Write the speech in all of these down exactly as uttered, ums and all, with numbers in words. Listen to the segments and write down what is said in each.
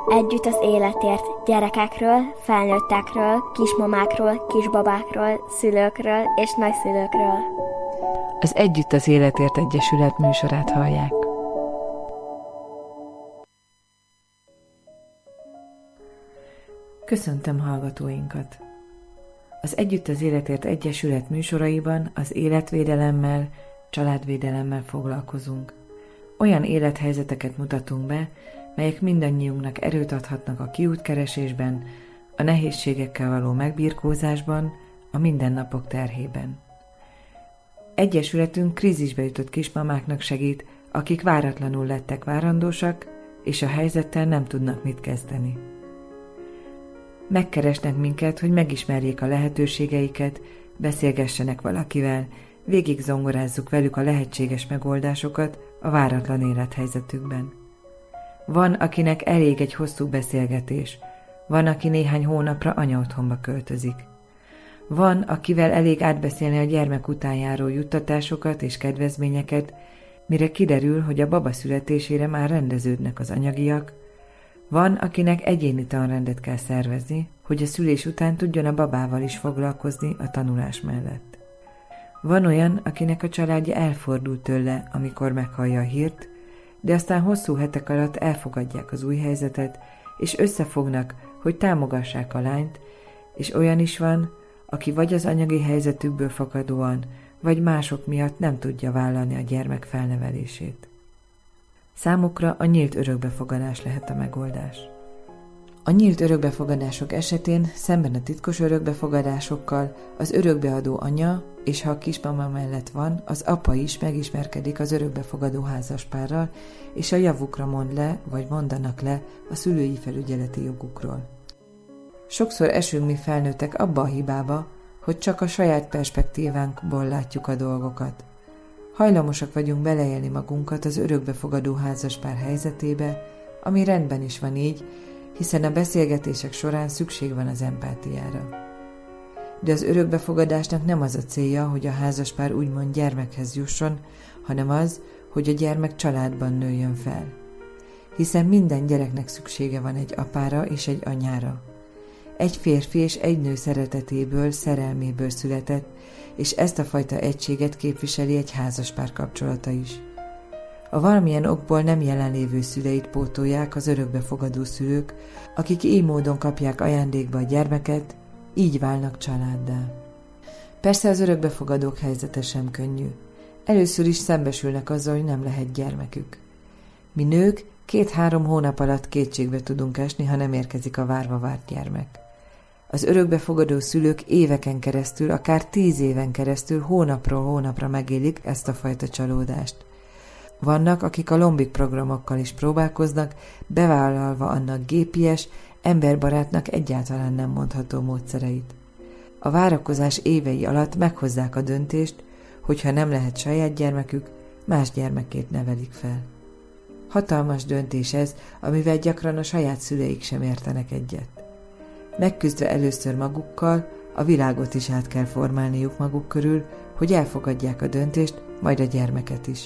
Együtt az életért gyerekekről, felnőttekről, kismamákról, kisbabákról, szülőkről és nagyszülőkről. Az Együtt az életért Egyesület műsorát hallják. Köszöntöm hallgatóinkat! Az Együtt az életért Egyesület műsoraiban az életvédelemmel, családvédelemmel foglalkozunk. Olyan élethelyzeteket mutatunk be, melyek mindannyiunknak erőt adhatnak a kiútkeresésben, a nehézségekkel való megbirkózásban, a mindennapok terhében. Egyesületünk krízisbe jutott kismamáknak segít, akik váratlanul lettek várandósak, és a helyzettel nem tudnak mit kezdeni. Megkeresnek minket, hogy megismerjék a lehetőségeiket, beszélgessenek valakivel, végig zongorázzuk velük a lehetséges megoldásokat a váratlan élethelyzetükben. Van, akinek elég egy hosszú beszélgetés, van, aki néhány hónapra anyaotthonba költözik. Van, akivel elég átbeszélni a gyermek után járó juttatásokat és kedvezményeket, mire kiderül, hogy a baba születésére már rendeződnek az anyagiak. Van, akinek egyéni tanrendet kell szervezni, hogy a szülés után tudjon a babával is foglalkozni a tanulás mellett. Van olyan, akinek a családja elfordul tőle, amikor meghallja a hírt, de aztán hosszú hetek alatt elfogadják az új helyzetet, és összefognak, hogy támogassák a lányt, és olyan is van, aki vagy az anyagi helyzetükből fakadóan, vagy mások miatt nem tudja vállalni a gyermek felnevelését. Számukra a nyílt örökbefogadás lehet a megoldás. A nyílt örökbefogadások esetén szemben a titkos örökbefogadásokkal az örökbeadó anya, és ha a kismama mellett van, az apa is megismerkedik az örökbefogadó házaspárral, és a javukra mond le, vagy mondanak le a szülői felügyeleti jogukról. Sokszor esünk mi felnőttek abba a hibába, hogy csak a saját perspektívánkból látjuk a dolgokat. Hajlamosak vagyunk beleélni magunkat az örökbefogadó házaspár helyzetébe, ami rendben is van így, hiszen a beszélgetések során szükség van az empátiára. De az örökbefogadásnak nem az a célja, hogy a házaspár úgymond gyermekhez jusson, hanem az, hogy a gyermek családban nőjön fel. Hiszen minden gyereknek szüksége van egy apára és egy anyára. Egy férfi és egy nő szeretetéből, szerelméből született, és ezt a fajta egységet képviseli egy házaspár kapcsolata is. A valamilyen okból nem jelenlévő szüleit pótolják az örökbefogadó szülők, akik így módon kapják ajándékba a gyermeket, így válnak családdá. Persze az örökbefogadók helyzete sem könnyű. Először is szembesülnek azzal, hogy nem lehet gyermekük. Mi nők két-három hónap alatt kétségbe tudunk esni, ha nem érkezik a várva várt gyermek. Az örökbefogadó szülők éveken keresztül, akár tíz éven keresztül hónapról hónapra megélik ezt a fajta csalódást. Vannak, akik a lombik programokkal is próbálkoznak, bevállalva annak gépies, emberbarátnak egyáltalán nem mondható módszereit. A várakozás évei alatt meghozzák a döntést, hogyha nem lehet saját gyermekük, más gyermekét nevelik fel. Hatalmas döntés ez, amivel gyakran a saját szüleik sem értenek egyet. Megküzdve először magukkal, a világot is át kell formálniuk maguk körül, hogy elfogadják a döntést, majd a gyermeket is.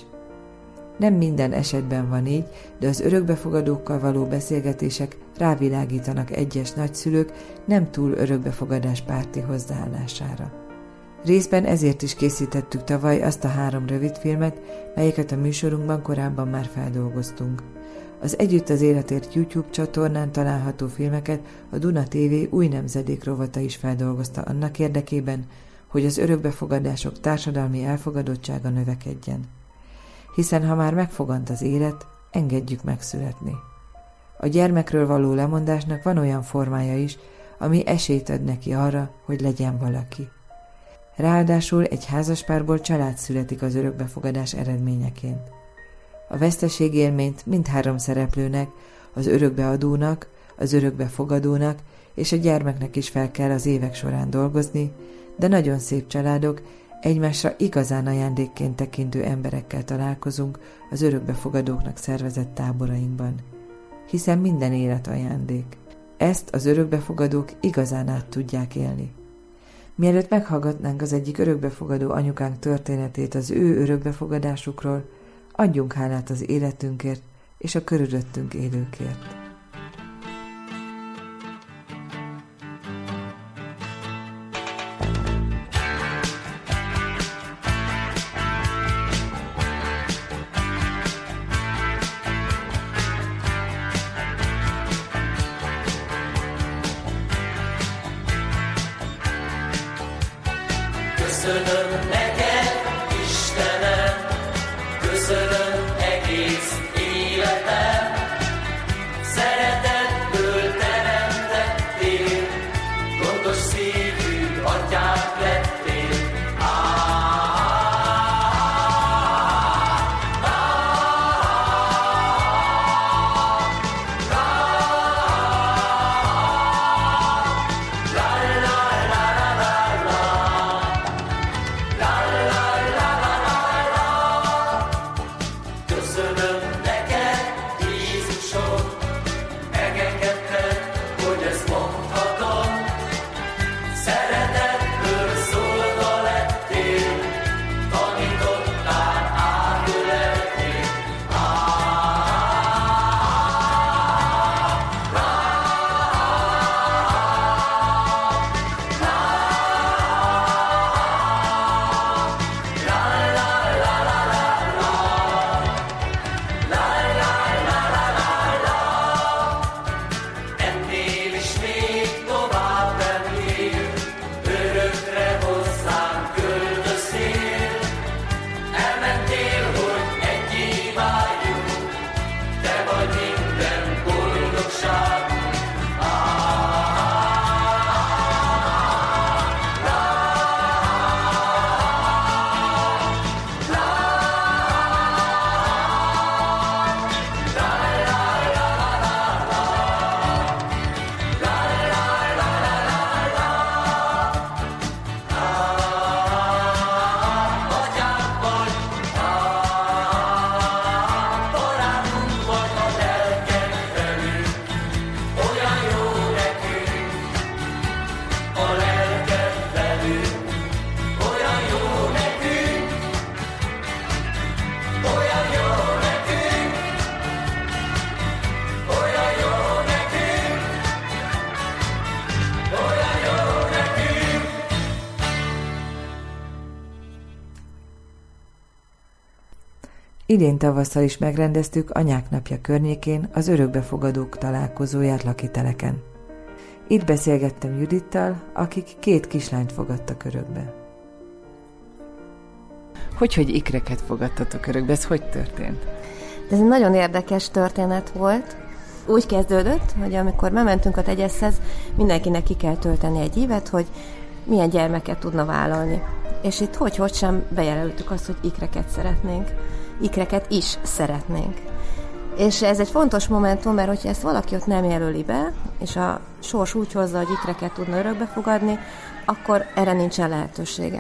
Nem minden esetben van így, de az örökbefogadókkal való beszélgetések rávilágítanak egyes nagyszülők nem túl örökbefogadáspárti hozzáállására. Részben ezért is készítettük tavaly azt a három rövidfilmet, melyeket a műsorunkban korábban már feldolgoztunk. Az Együtt az életért YouTube csatornán található filmeket a Duna té vé új nemzedék rovata is feldolgozta annak érdekében, hogy az örökbefogadások társadalmi elfogadottsága növekedjen. Hiszen ha már megfogant az élet, engedjük megszületni. A gyermekről való lemondásnak van olyan formája is, ami esélyt ad neki arra, hogy legyen valaki. Ráadásul egy házaspárból család születik az örökbefogadás eredményeként. A veszteségélményt mindhárom szereplőnek, az örökbeadónak, az örökbefogadónak és a gyermeknek is fel kell az évek során dolgozni, de nagyon szép családok, egymásra igazán ajándékként tekintő emberekkel találkozunk az örökbefogadóknak szervezett táborainkban. Hiszen minden élet ajándék. Ezt az örökbefogadók igazán át tudják élni. Mielőtt meghallgatnánk az egyik örökbefogadó anyukánk történetét az ő örökbefogadásukról, adjunk hálát az életünkért és a körülöttünk élőkért. Köszönöm neked, Istenem, köszönöm egész életem, szeretetből teremtettél, gondos szívű atyák lettél. Idén tavasszal is megrendeztük Anyák Napja környékén az örökbefogadók találkozóját lakiteleken. Itt beszélgettem Judittal, akik két kislányt fogadtak örökbe. Hogy, hogy ikreket fogadtatok örökbe? Ez hogy történt? Ez egy nagyon érdekes történet volt. Úgy kezdődött, hogy amikor bementünk a tegyeszhez, mindenkinek ki kell tölteni egy ívet, hogy milyen gyermeket tudna vállalni. És itt hogy-hogy sem bejelöltük azt, hogy ikreket szeretnénk. Ikreket is szeretnénk. És ez egy fontos momentum, mert hogyha ezt valaki ott nem jelöli be, és a sors úgy hozza, hogy ikreket tudna örökbe fogadni, akkor erre nincsen lehetősége.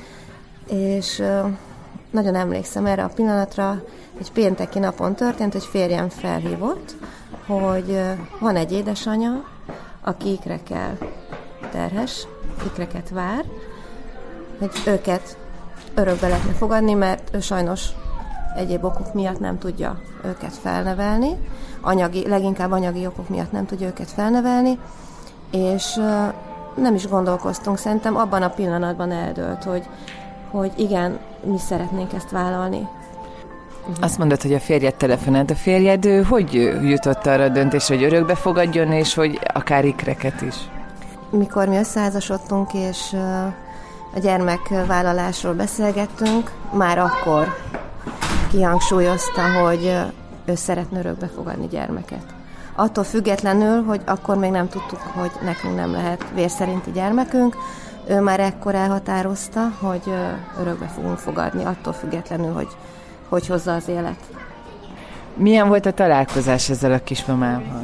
És nagyon emlékszem erre a pillanatra, egy pénteki napon történt, hogy férjem felhívott, hogy van egy édesanyja, aki ikrekkel terhes, ikreket vár, hogy őket örökbe lehetne fogadni, mert ő sajnos egyéb okok miatt nem tudja őket felnevelni, anyagi, leginkább anyagi okok miatt nem tudja őket felnevelni, és nem is gondolkoztunk, szerintem abban a pillanatban eldőlt, hogy, hogy igen, mi szeretnénk ezt vállalni. Azt mondod, hogy a férjed telefonált. A férjed ő hogy jutott arra a döntésre, hogy örökbe fogadjon, és hogy akár ikreket is? Mikor mi összeházasodtunk, és a gyermekvállalásról beszélgettünk, már akkor kihangsúlyozta, hogy ő szeretne örökbe fogadni gyermeket. Attól függetlenül, hogy akkor még nem tudtuk, hogy nekünk nem lehet vérszerinti gyermekünk, ő már ekkor elhatározta, hogy örökbe fogunk fogadni, attól függetlenül, hogy hogy hozza az élet. Milyen volt a találkozás ezzel a kismamával?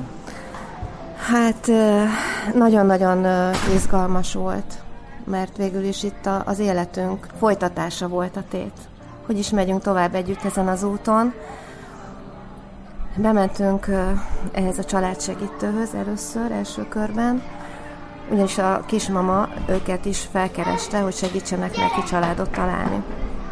Hát nagyon-nagyon izgalmas volt, mert végül is itt az életünk folytatása volt a tét. Hogy is megyünk tovább együtt ezen az úton. Bementünk ehhez a családsegítőhöz először, első körben, ugyanis a kismama őket is felkereste, hogy segítsenek neki családot találni.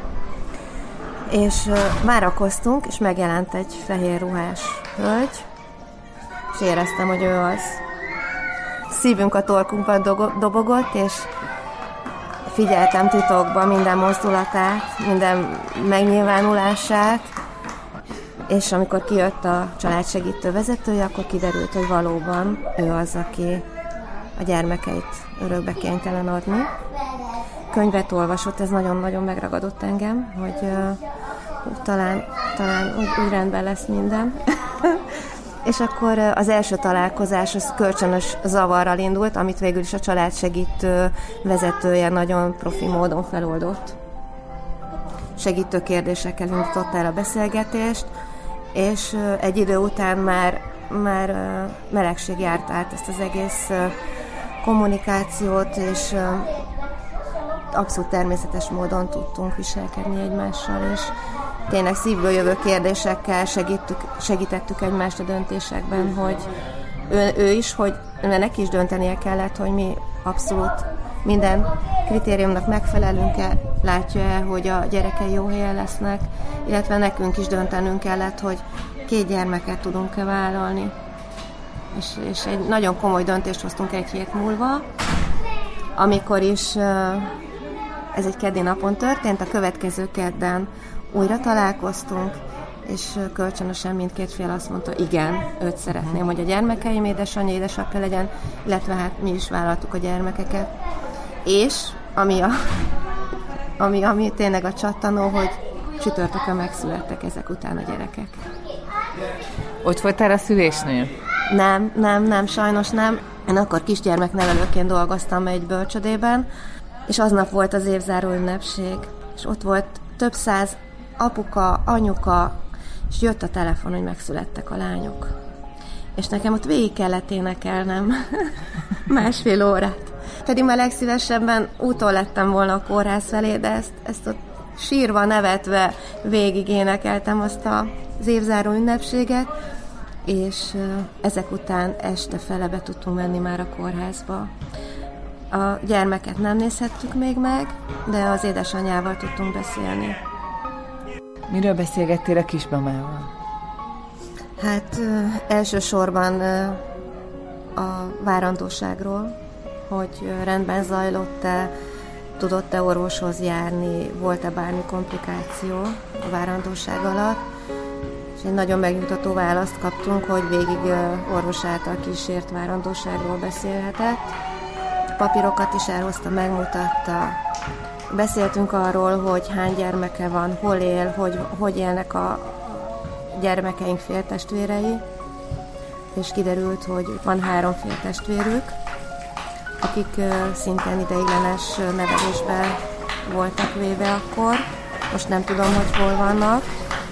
És várakoztunk, és megjelent egy fehér ruhás hölgy, és éreztem, hogy ő az. Szívünk a torkunkban dobogott, és figyeltem titokban minden mozdulatát, minden megnyilvánulását, és amikor kijött a családsegítő vezetője, akkor kiderült, hogy valóban ő az, aki a gyermekeit örökbe kénytelen adni. könyvet olvasott, ez nagyon-nagyon megragadott engem, hogy uh, talán, talán úgy, úgy rendben lesz minden. És akkor az első találkozás az kölcsönös zavarral indult, amit végül is a családsegítő vezetője nagyon profi módon feloldott. Segítő kérdésekkel indított el a beszélgetést, és egy idő után már, már melegség járt át ezt az egész kommunikációt, és abszolút természetes módon tudtunk viselkedni egymással, és tényleg szívből jövő kérdésekkel segítük, segítettük egymást a döntésekben, hogy ő, ő is, hogy neki is döntenie kellett, hogy mi abszolút minden kritériumnak megfelelünk-e, látja-e, hogy a gyerekei jó helyen lesznek, illetve nekünk is döntenünk kellett, hogy két gyermeket tudunk-e vállalni. És, és egy nagyon komoly döntést hoztunk egy hét múlva, amikor is ez egy keddi napon történt, a következő kedden újra találkoztunk, és kölcsönösen mindkét fél azt mondta, igen, őt szeretném, hogy a gyermekeim édesanyja, édesapja legyen, illetve hát mi is vállaltuk a gyermekeket. És ami, a, ami, ami tényleg a csattanó, hogy csütörtökön megszülettek ezek után a gyerekek. Ott voltál a szülésnél? Nem, nem, nem, sajnos nem. Én akkor kisgyermeknevelőként dolgoztam egy bölcsödében, és aznap volt az évzáró ünnepség, és ott volt több száz apuka, anyuka, és jött a telefon, hogy megszülettek a lányok. És nekem ott végig kellett énekelnem másfél órát. Pedig már legszívesebben úton lettem volna a kórház felé, de ezt, ezt ott sírva, nevetve végig énekeltem azt az évzáró ünnepséget, és ezek után este fele be tudtunk menni már a kórházba. A gyermeket nem nézhettük még meg, de az édesanyjával tudtunk beszélni. Miről beszélgettél a kismamával? Hát elsősorban a várandóságról, hogy rendben zajlott-e, tudott-e orvoshoz járni, volt-e bármi komplikáció a várandóság alatt, és egy nagyon megnyugtató választ kaptunk, hogy végig orvos által kísért várandóságról beszélhetett. Papírokat is elhozta, megmutatta. Beszéltünk arról, hogy hány gyermeke van, hol él, hogy, hogy élnek a gyermekeink féltestvérei, és kiderült, hogy van három féltestvérük, akik szintén ideiglenes nevelésbe voltak véve akkor. Most nem tudom, hogy hol vannak,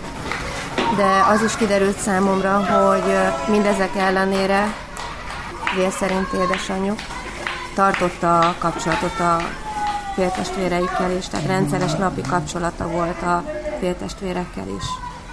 de az is kiderült számomra, hogy mindezek ellenére vér szerint édesanyjuk tartotta a kapcsolatot a féltestvéreikkel is, tehát rendszeres napi kapcsolata volt a féltestvérekkel is.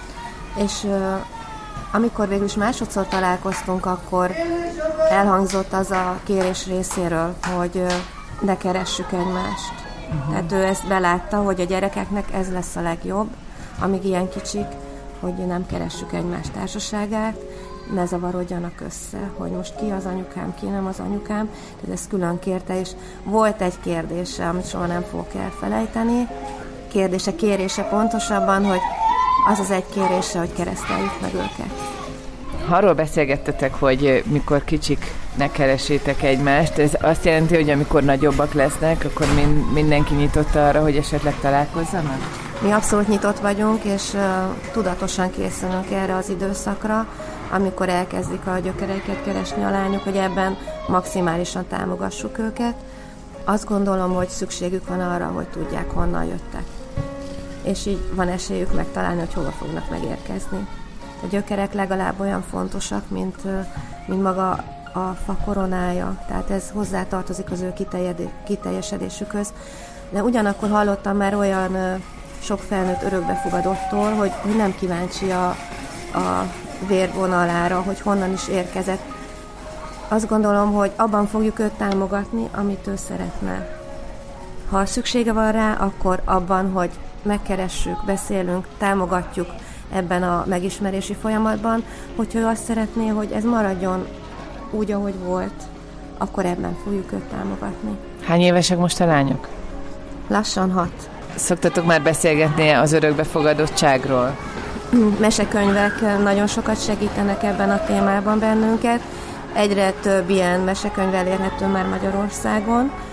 És uh, amikor végül is másodszor találkoztunk, akkor elhangzott az a kérés részéről, hogy uh, ne keressük egymást. Uh-huh. Tehát ő ezt belátta, hogy a gyerekeknek ez lesz a legjobb, amíg ilyen kicsik, hogy nem keressük egymás társaságát, ne zavarodjanak össze, hogy most ki az anyukám, ki nem az anyukám, tehát ezt külön kérte, és volt egy kérdése, amit soha nem fogok elfelejteni, kérdése, kérése pontosabban, hogy az az egy kérése, hogy kereszteljük meg őket. Arról beszélgettetek, hogy mikor kicsik ne keresétek egymást, ez azt jelenti, hogy amikor nagyobbak lesznek, akkor min- mindenki nyitott arra, hogy esetleg találkozzanak? Mi abszolút nyitott vagyunk, és uh, tudatosan készülünk erre az időszakra, amikor elkezdik a gyökereiket keresni a lányok, hogy ebben maximálisan támogassuk őket. Azt gondolom, hogy szükségük van arra, hogy tudják, honnan jöttek. És így van esélyük megtalálni, hogy hova fognak megérkezni. A gyökerek legalább olyan fontosak, mint, mint maga a fa koronája, tehát ez hozzátartozik az ő kiteljesedésükhöz. De ugyanakkor hallottam már olyan sok felnőtt örökbefogadottól, hogy, hogy nem kíváncsi a, a vérvonalára, hogy honnan is érkezett. Azt gondolom, hogy abban fogjuk őt támogatni, amit ő szeretne. Ha szüksége van rá, akkor abban, hogy megkeressük, beszélünk, támogatjuk ebben a megismerési folyamatban, hogyha ő azt szeretné, hogy ez maradjon úgy, ahogy volt, akkor ebben fogjuk őt támogatni. Hány évesek most a lányok? Lassan hat. Szoktatok már beszélgetni az örökbefogadottságról? Mesekönyvek nagyon sokat segítenek ebben a témában bennünket. Egyre több ilyen mesekönyv elérhető már Magyarországon.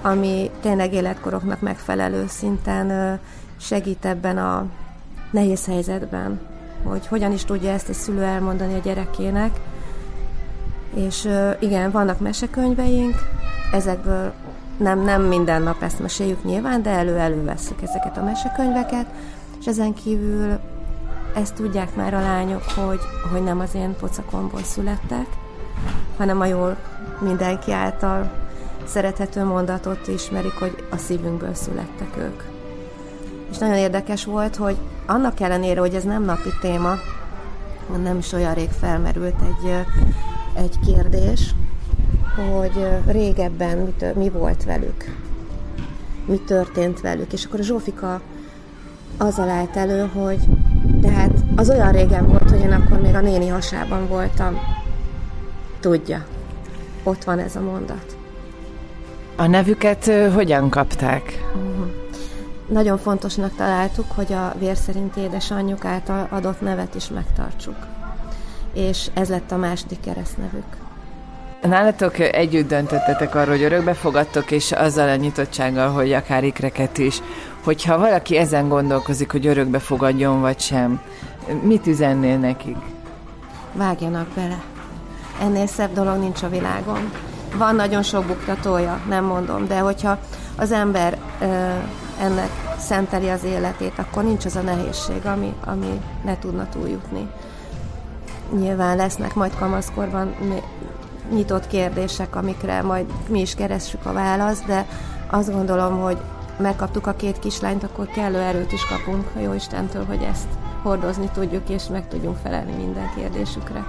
ami tényleg életkoroknak megfelelő szinten segít ebben a nehéz helyzetben, hogy hogyan is tudja ezt egy szülő elmondani a gyerekének. És igen, vannak mesekönyveink, ezekből nem, nem minden nap ezt meséljük nyilván, de elő-elővesszük ezeket a mesekönyveket, és ezen kívül ezt tudják már a lányok, hogy, hogy nem az én pocakomból születtek, hanem a jól mindenki által szerethető mondatot ismerik, hogy a szívünkből születtek ők. És nagyon érdekes volt, hogy annak ellenére, hogy ez nem napi téma, nem is olyan rég felmerült egy, egy kérdés, hogy régebben mi, mi volt velük, mi történt velük. És akkor a Zsófika azzal állt elő, hogy de hát az olyan régen volt, hogy én akkor még a néni hasában voltam. Tudja, ott van ez a mondat. A nevüket hogyan kapták? Uh-huh. Nagyon fontosnak találtuk, hogy a vérszerinti édesanyjuk által adott nevet is megtartsuk. És ez lett a második keresztnevük. Nálatok együtt döntöttetek arról, hogy örökbe fogadtok, és azzal a nyitottsággal, hogy akár ikreket is, hogyha valaki ezen gondolkozik, hogy örökbe fogadjon, vagy sem, mit üzennél nekik? Vágjanak bele. Ennél szebb dolog nincs a világon. Van nagyon sok buktatója, nem mondom, de hogyha az ember ö, ennek szenteli az életét, akkor nincs az a nehézség, ami, ami ne tudna túljutni. Nyilván lesznek majd kamaszkorban nyitott kérdések, amikre majd mi is keressük a választ, de azt gondolom, hogy megkaptuk a két kislányt, akkor kellő erőt is kapunk a Jóistentől, hogy ezt hordozni tudjuk, és meg tudjunk felelni minden kérdésükre.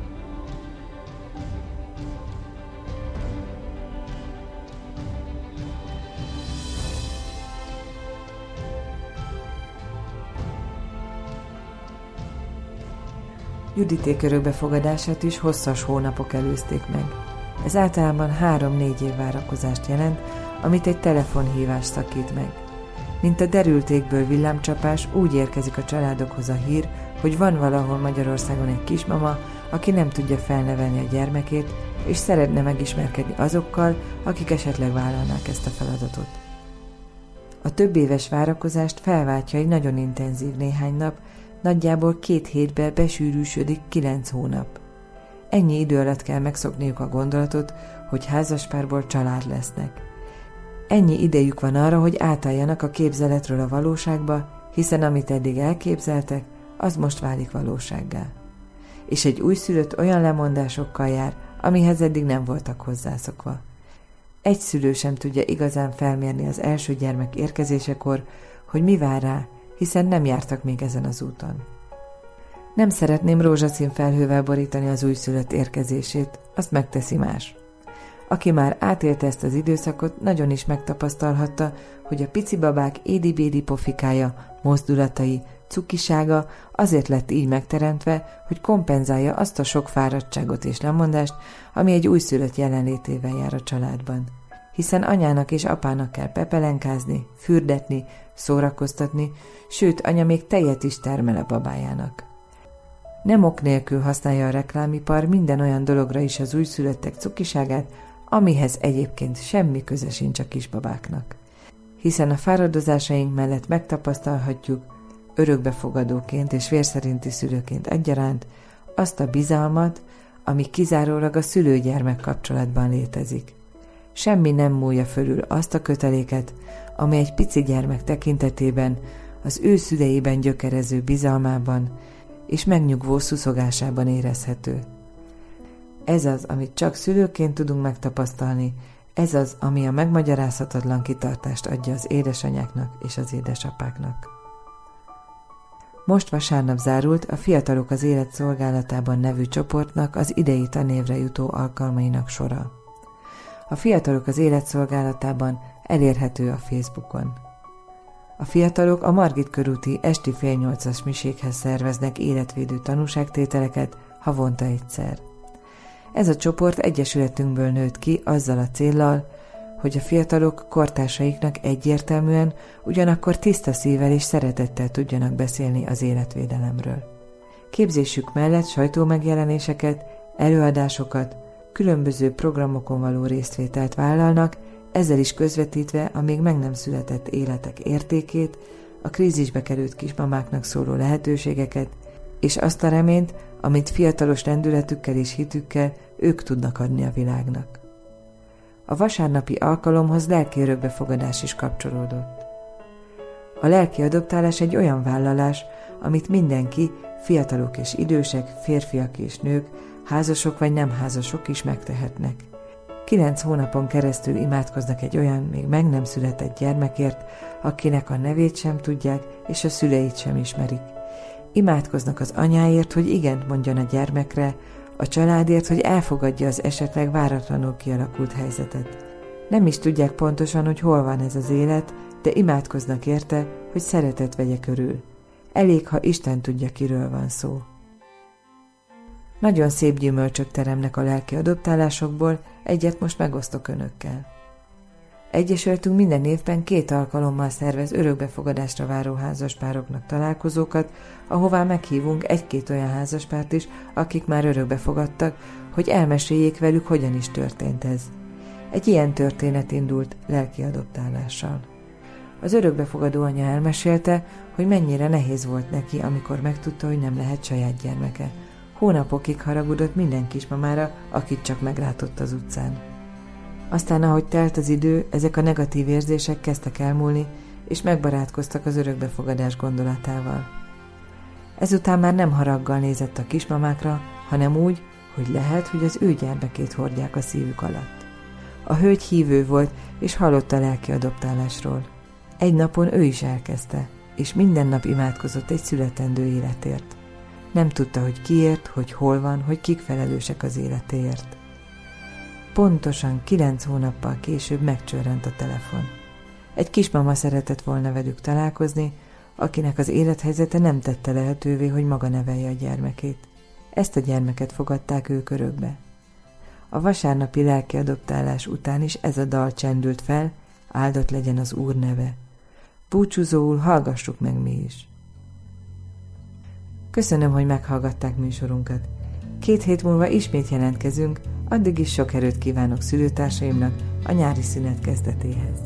Juditék örökbefogadását is hosszas hónapok előzték meg. Ez általában három-négy év várakozást jelent, amit egy telefonhívás szakít meg. Mint a derültékből villámcsapás, úgy érkezik a családokhoz a hír, hogy van valahol Magyarországon egy kismama, aki nem tudja felnevelni a gyermekét, és szeretne megismerkedni azokkal, akik esetleg vállalnák ezt a feladatot. A több éves várakozást felváltja egy nagyon intenzív néhány nap, nagyjából két hétbe besűrűsödik kilenc hónap. Ennyi idő alatt kell megszokniuk a gondolatot, hogy házaspárból család lesznek. Ennyi idejük van arra, hogy átálljanak a képzeletről a valóságba, hiszen amit eddig elképzeltek, az most válik valósággá. És egy újszülött olyan lemondásokkal jár, amihez eddig nem voltak hozzászokva. Egy szülő sem tudja igazán felmérni az első gyermek érkezésekor, hogy mi vár rá, hiszen nem jártak még ezen az úton. Nem szeretném rózsaszín felhővel borítani az újszülött érkezését, azt megteszi más. Aki már átélte ezt az időszakot, nagyon is megtapasztalhatta, hogy a pici babák édi-bédi pofikája, mozdulatai, cukisága azért lett így megteremtve, hogy kompenzálja azt a sok fáradtságot és lemondást, ami egy újszülött jelenlétével jár a családban. Hiszen anyának és apának kell pepelenkázni, fürdetni, szórakoztatni, sőt, anya még tejet is termel a babájának. Nem ok nélkül használja a reklámipar minden olyan dologra is az újszülöttek cukiságát, amihez egyébként semmi köze sincs a kisbabáknak. Hiszen a fáradozásaink mellett megtapasztalhatjuk, örökbefogadóként és vérszerinti szülőként egyaránt, azt a bizalmat, ami kizárólag a szülő-gyermek kapcsolatban létezik. Semmi nem múlja fölül azt a köteléket, ami egy pici gyermek tekintetében, az ő szüleiben gyökerező bizalmában és megnyugvó szuszogásában érezhető. Ez az, amit csak szülőként tudunk megtapasztalni, ez az, ami a megmagyarázhatatlan kitartást adja az édesanyáknak és az édesapáknak. Most vasárnap zárult a Fiatalok az Élet Szolgálatában nevű csoportnak az idei tanévre jutó alkalmainak sora. A Fiatalok az Élet Szolgálatában elérhető a Facebookon. A fiatalok a Margit körúti esti fél nyolcas miséghez szerveznek életvédő tanúságtételeket havonta egyszer. Ez a csoport egyesületünkből nőtt ki azzal a céllal, hogy a fiatalok kortársaiknak egyértelműen, ugyanakkor tiszta szívvel és szeretettel tudjanak beszélni az életvédelemről. Képzésük mellett sajtómegjelenéseket, előadásokat, különböző programokon való résztvételt vállalnak, ezzel is közvetítve a még meg nem született életek értékét, a krízisbe került kismamáknak szóló lehetőségeket, és azt a reményt, amit fiatalos lendületükkel és hitükkel ők tudnak adni a világnak. A vasárnapi alkalomhoz lelki örökbefogadás is kapcsolódott. A lelki adoptálás egy olyan vállalás, amit mindenki, fiatalok és idősek, férfiak és nők, házasok vagy nem házasok is megtehetnek. Kilenc hónapon keresztül imádkoznak egy olyan még meg nem született gyermekért, akinek a nevét sem tudják, és a szüleit sem ismerik. Imádkoznak az anyáért, hogy igent mondjon a gyermekre, a családért, hogy elfogadja az esetleg váratlanul kialakult helyzetet. Nem is tudják pontosan, hogy hol van ez az élet, de imádkoznak érte, hogy szeretet vegye körül. Elég, ha Isten tudja, kiről van szó. Nagyon szép gyümölcsök teremnek a lelki adoptálásokból, egyet most megosztok önökkel. Egyesületünk minden évben két alkalommal szervez örökbefogadásra váró házaspároknak találkozókat, ahová meghívunk egy-két olyan házaspárt is, akik már örökbefogadtak, hogy elmeséljék velük, hogyan is történt ez. Egy ilyen történet indult lelki adoptálással. Az örökbefogadó anya elmesélte, hogy mennyire nehéz volt neki, amikor megtudta, hogy nem lehet saját gyermeke. Hónapokig haragudott minden kismamára, akit csak meglátott az utcán. Aztán, ahogy telt az idő, ezek a negatív érzések kezdtek elmúlni, és megbarátkoztak az örökbefogadás gondolatával. Ezután már nem haraggal nézett a kismamákra, hanem úgy, hogy lehet, hogy az ő gyermekét hordják a szívük alatt. A hölgy hívő volt, és hallott a lelki adoptálásról. Egy napon ő is elkezdte, és minden nap imádkozott egy születendő életért. Nem tudta, hogy kiért, hogy hol van, hogy kik felelősek az életéért. Pontosan kilenc hónappal később megcsörrent a telefon. Egy kismama szeretett volna velük találkozni, akinek az élethelyzete nem tette lehetővé, hogy maga nevelje a gyermekét. Ezt a gyermeket fogadták ők örökbe. A vasárnapi lelki adoptálás után is ez a dal csendült fel, áldott legyen az Úr neve. Búcsúzóul hallgassuk meg mi is. Köszönöm, hogy meghallgatták műsorunkat. Két hét múlva ismét jelentkezünk, addig is sok erőt kívánok szülőtársaimnak a nyári szünet kezdetéhez.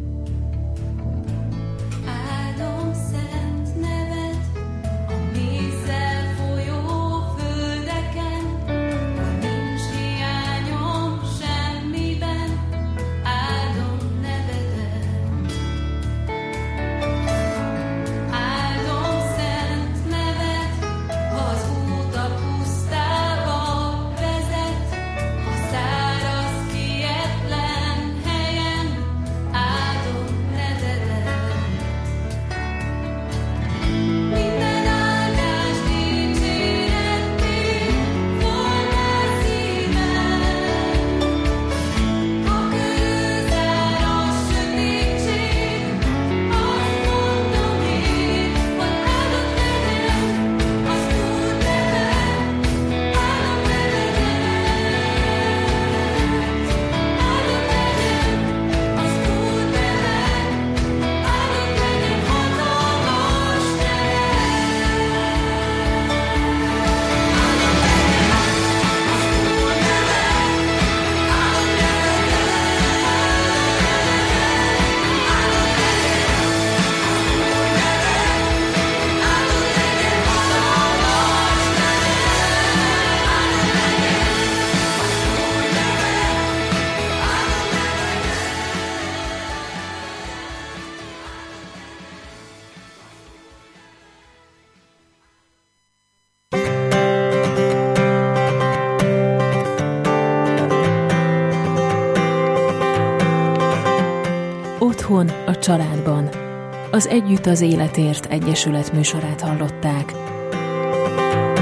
Otthon a családban. Az Együtt az Életért Egyesület műsorát hallották.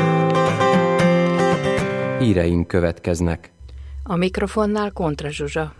Híreink következnek. A mikrofonnál Kontra Zsuzsa.